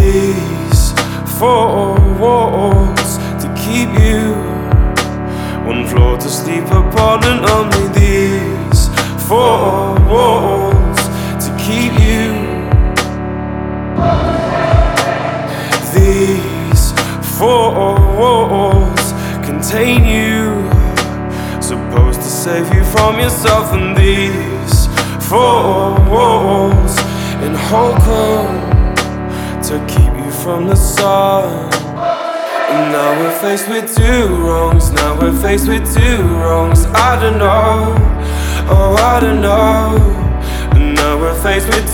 These four walls to keep you, one floor to sleep upon, and only these four walls to keep you. These four walls contain you, supposed to save you from yourself. And these four walls in Holcomb to keep you from the sun. And now we're faced with two wrongs. Now we're faced with two wrongs. I don't know, oh I don't know. And now we're faced with